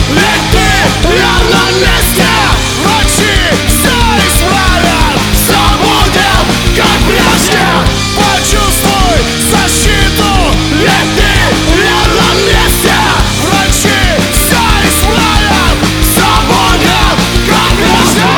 ведь ты верно месте. Врачи все исправят, все будет как прежде. Почувствуй защиту, ведь ты верно месте. Врачи все исправят, все будет как прежде.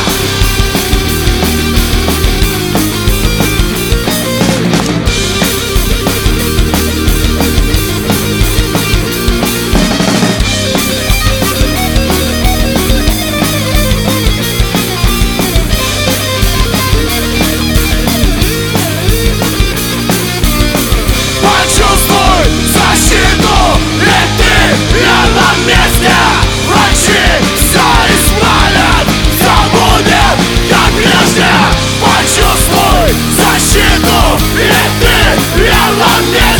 Почувствуй защиту, ведь ты верно месте. Врачи все исправят, все будет как прежде. Почувствуй защиту, ведь ты верно месте.